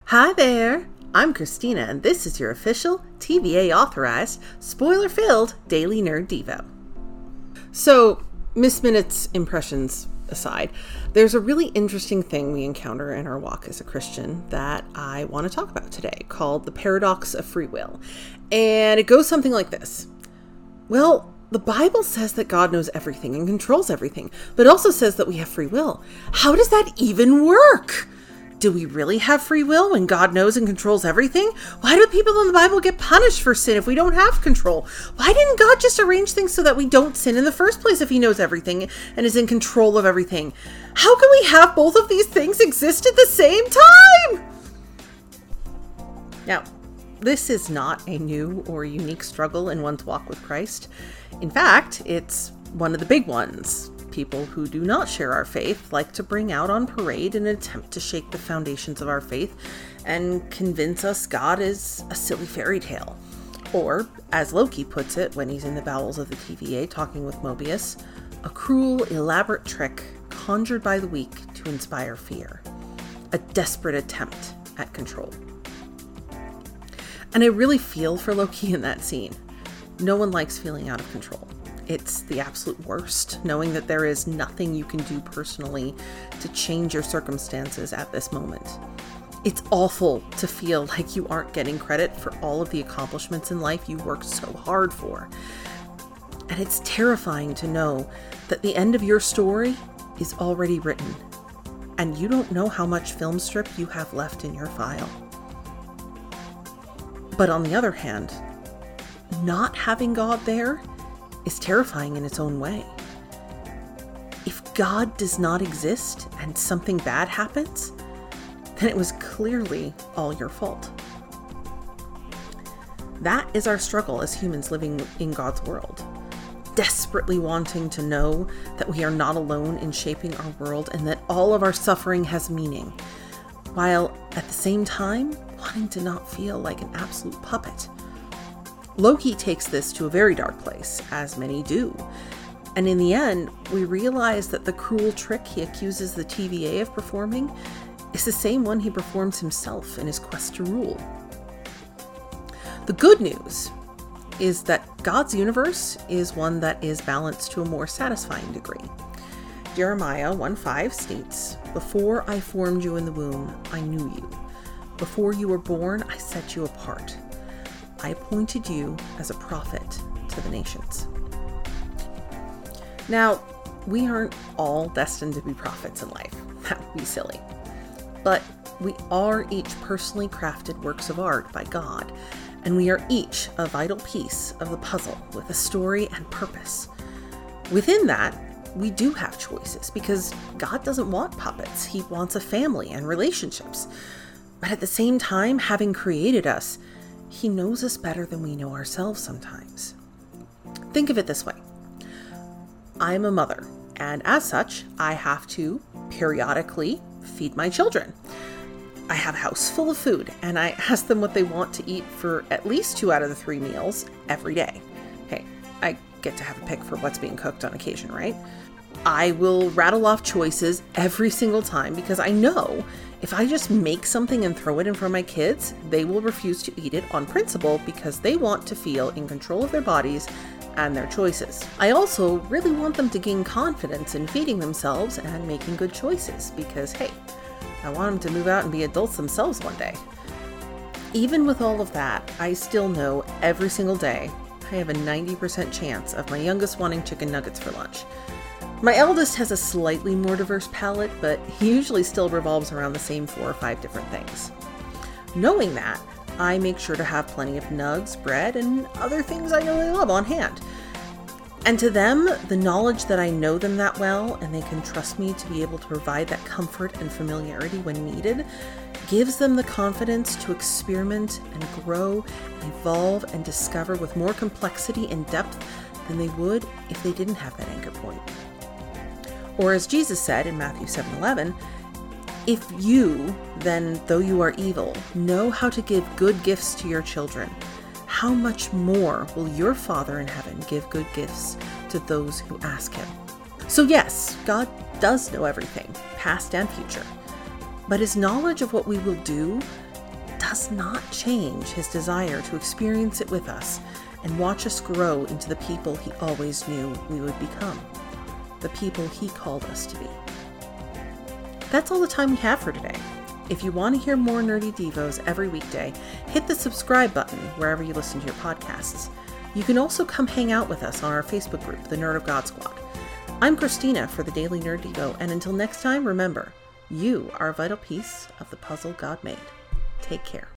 Hi there, I'm Christina, and this is your official TVA authorized, spoiler-filled Daily Nerd Devo. So, Miss Minute's impressions aside, there's a really interesting thing we encounter in our walk as a Christian that I want to talk about today, called the paradox of free will. And it goes something like this. Well, the Bible says that God knows everything and controls everything, but also says that we have free will. How does that even work? Do we really have free will when God knows and controls everything? Why do people in the Bible get punished for sin if we don't have control? Why didn't God just arrange things so that we don't sin in the first place if he knows everything and is in control of everything? How can we have both of these things exist at the same time? Now, this is not a new or unique struggle in one's walk with Christ. In fact, it's one of the big ones. People who do not share our faith like to bring out on parade in an attempt to shake the foundations of our faith and convince us God is a silly fairy tale. Or, as Loki puts it when he's in the bowels of the TVA talking with Mobius, a cruel, elaborate trick conjured by the weak to inspire fear. A desperate attempt at control. And I really feel for Loki in that scene. No one likes feeling out of control. It's the absolute worst, knowing that there is nothing you can do personally to change your circumstances at this moment. It's awful to feel like you aren't getting credit for all of the accomplishments in life you worked so hard for. And it's terrifying to know that the end of your story is already written, and you don't know how much film strip you have left in your file. But on the other hand, not having God there is terrifying in its own way. If God does not exist and something bad happens, then it was clearly all your fault. That is our struggle as humans living in God's world, desperately wanting to know that we are not alone in shaping our world and that all of our suffering has meaning, while at the same time wanting to not feel like an absolute puppet. Loki takes this to a very dark place, as many do. And in the end, we realize that the cruel trick he accuses the TVA of performing is the same one he performs himself in his quest to rule. The good news is that God's universe is one that is balanced to a more satisfying degree. Jeremiah 1:5 states, "Before I formed you in the womb, I knew you. Before you were born, I set you apart. I appointed you as a prophet to the nations." Now, we aren't all destined to be prophets in life. That would be silly. But we are each personally crafted works of art by God, and we are each a vital piece of the puzzle with a story and purpose. Within that, we do have choices because God doesn't want puppets. He wants a family and relationships. But at the same time, having created us, he knows us better than we know ourselves sometimes. Think of it this way. I'm a mother, and as such, I have to periodically feed my children. I have a house full of food, and I ask them what they want to eat for at least 2 out of the 3 meals every day. Okay, I get to have a pick for what's being cooked on occasion, right? I will rattle off choices every single time because I know if I just make something and throw it in front of my kids, they will refuse to eat it on principle because they want to feel in control of their bodies and their choices. I also really want them to gain confidence in feeding themselves and making good choices because, hey, I want them to move out and be adults themselves one day. Even with all of that, I still know every single day I have a 90% chance of my youngest wanting chicken nuggets for lunch. My eldest has a slightly more diverse palate, but he usually still revolves around the same 4 or 5 different things. Knowing that, I make sure to have plenty of nugs, bread, and other things I know they love on hand. And to them, the knowledge that I know them that well and they can trust me to be able to provide that comfort and familiarity when needed gives them the confidence to experiment and grow, and evolve, and discover with more complexity and depth than they would if they didn't have that anchor point. Or as Jesus said in Matthew 7:11, "If you, then, though you are evil, know how to give good gifts to your children, how much more will your Father in heaven give good gifts to those who ask him?" So yes, God does know everything, past and future. But his knowledge of what we will do does not change his desire to experience it with us and watch us grow into the people he always knew we would become, the people he called us to be. That's all the time we have for today. If you want to hear more Nerdy Devos every weekday, hit the subscribe button wherever you listen to your podcasts. You can also come hang out with us on our Facebook group, the Nerd of God Squad. I'm Christina for the Daily Nerd Devo, and until next time, remember, you are a vital piece of the puzzle God made. Take care.